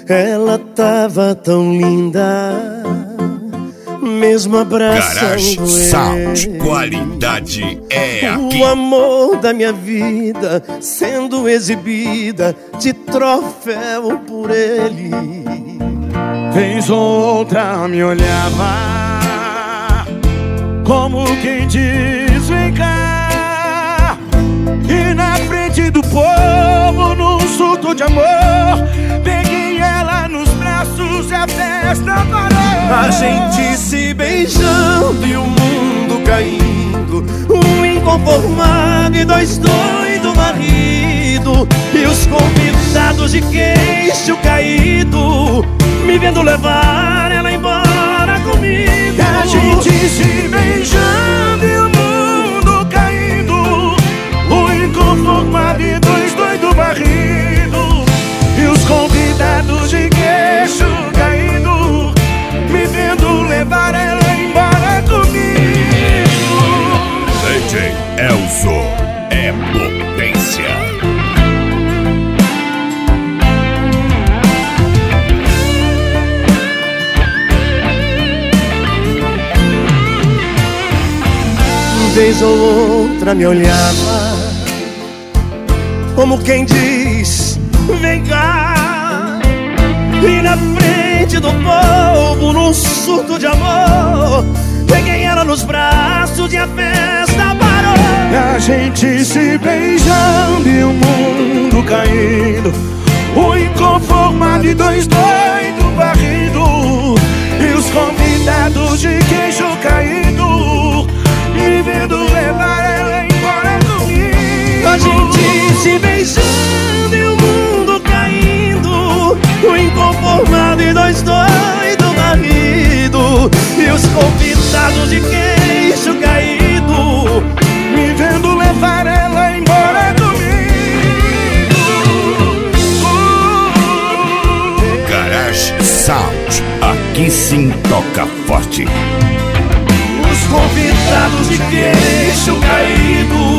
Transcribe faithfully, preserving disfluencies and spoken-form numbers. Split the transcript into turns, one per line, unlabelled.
Ela tava tão linda, mesmo abraçando
Garage
ele.
Sound, qualidade é aqui.
O amor da minha vida sendo exibida de troféu por ele.
Vez ou outra me olhava, como quem diz vem cá. E na frente do povo, num surto de amor, peguei ela nos braços e a festa parou.
A gente se beijando e o mundo caindo, um inconformado e dois doidos marido, e os convidados de queixo caído, me vendo levar ela embora comigo.
A gente se beijando e o mundo caindo, um inconformado e dois doidos marido, e os convidados de queixo caído, me vendo levar ela embora comigo.
D J Elzo é potência.
Vez ou outra me olhava, como quem diz, vem cá. E na frente do povo, num surto de amor, peguei ela nos braços e a festa parou.
A gente se beijando e o mundo caindo, o inconformado e dois doidos varrido, e os convidados de queixo caído, me vendo levar ela embora comigo.
A gente se beijando e o mundo caindo, o inconformado e dois doidos marido, e os convidados de queixo caído,
me vendo levar ela embora comigo.
Garage Sound, aqui sim toca forte.
os convidados de queixo caído,